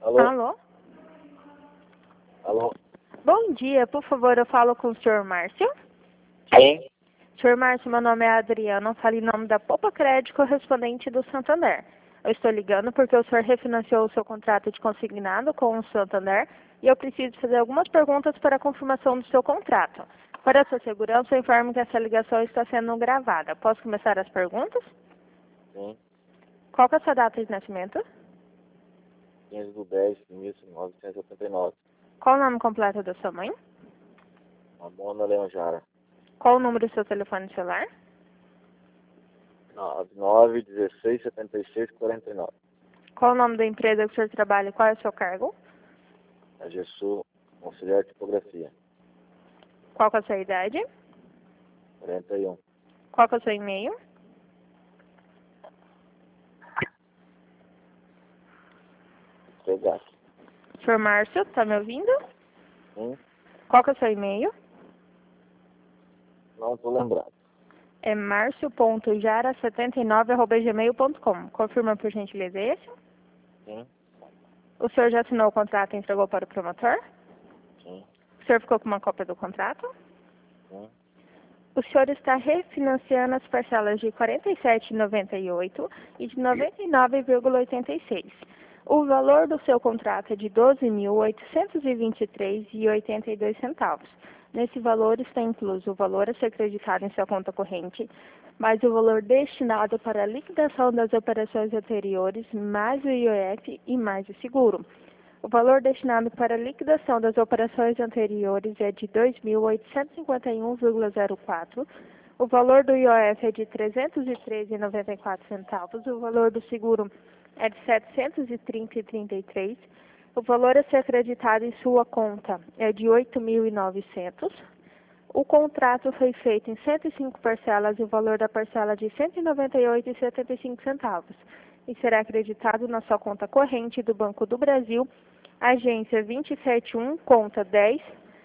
Alô? Alô? Alô? Bom dia, por favor, eu falo com o senhor Márcio. Quem? Senhor Márcio, meu nome é Adriana, eu falo em nome da Poupa Crédito correspondente do Santander. Eu estou ligando porque o senhor refinanciou o seu contrato de consignado com o Santander e eu preciso fazer algumas perguntas para a confirmação do seu contrato. Para a sua segurança, eu informo que essa ligação está sendo gravada. Posso começar as perguntas? Sim. Qual que é a sua data de nascimento? 15/10/1979. Qual o nome completo da sua mãe? Amanda Leão Jara. Qual o número do seu telefone celular? 99167649. Qual o nome da empresa que o senhor trabalha e qual é o seu cargo? A GESU, auxiliar de tipografia. Qual que é a sua idade? 41. Qual que é o seu e-mail? Pegar. Senhor Márcio, tá me ouvindo? Sim? Qual que é o seu e-mail? Não estou lembrado. É marcio.jara79@gmail.com. Confirma por gentileza esse. Sim? O senhor já assinou o contrato e entregou para o promotor? Sim? O senhor ficou com uma cópia do contrato? Sim? O senhor está refinanciando as parcelas de R$ 47,98 e de R$ 99,86. O valor do seu contrato é de R$ 12.823,82. Nesse valor está incluso o valor a ser acreditado em sua conta corrente, mais o valor destinado para a liquidação das operações anteriores, mais o IOF e mais o seguro. O valor destinado para a liquidação das operações anteriores é de R$ 2.851,04. O valor do IOF é de R$ 313,94. O valor do seguro é de R$ 730,33. O valor a ser acreditado em sua conta é de R$ 8.900. O contrato foi feito em 105 parcelas e o valor da parcela de R$ 198,75 e será acreditado na sua conta corrente do Banco do Brasil, agência 271, conta 10,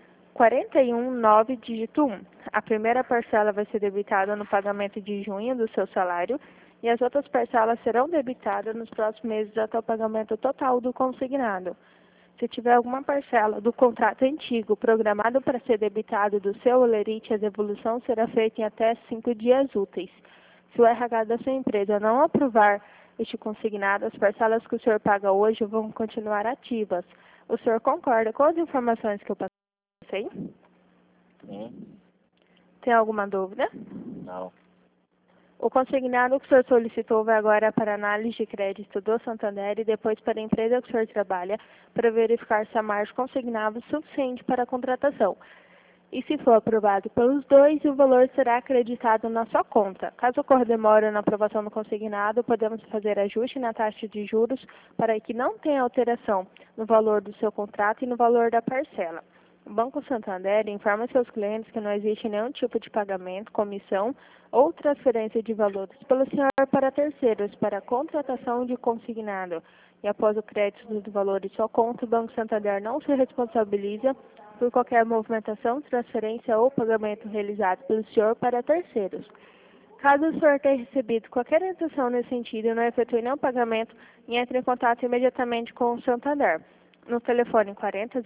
419, dígito 1. A primeira parcela vai ser debitada no pagamento de junho do seu salário e as outras parcelas serão debitadas nos próximos meses até o pagamento total do consignado. Se tiver alguma parcela do contrato antigo programado para ser debitado do seu olerite, a devolução será feita em até 5 dias úteis. Se o RH da sua empresa não aprovar este consignado, as parcelas que o senhor paga hoje vão continuar ativas. O senhor concorda com as informações que eu passei? Sim? Tem alguma dúvida? Não. O consignado que o senhor solicitou vai agora para análise de crédito do Santander e depois para a empresa que o senhor trabalha para verificar se a margem consignada é suficiente para a contratação. E se for aprovado pelos dois, o valor será acreditado na sua conta. Caso ocorra demora na aprovação do consignado, podemos fazer ajuste na taxa de juros para que não tenha alteração no valor do seu contrato e no valor da parcela. O Banco Santander informa seus clientes que não existe nenhum tipo de pagamento, comissão ou transferência de valores pelo senhor para terceiros para a contratação de consignado. E após o crédito do valor de sua conta, o Banco Santander não se responsabiliza por qualquer movimentação, transferência ou pagamento realizado pelo senhor para terceiros. Caso o senhor tenha recebido qualquer intenção nesse sentido e não efetue nenhum pagamento, entre em contato imediatamente com o Santander. No telefone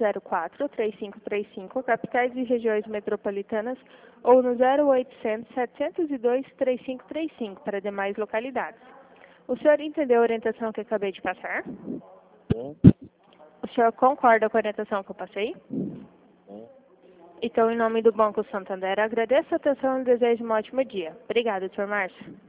4004-3535, capitais e regiões metropolitanas, ou no 0800-702-3535, para demais localidades. O senhor entendeu a orientação que eu acabei de passar? Sim? O senhor concorda com a orientação que eu passei? Sim? Então, em nome do Banco Santander, agradeço a atenção e desejo um ótimo dia. Obrigada, Sr. Márcio.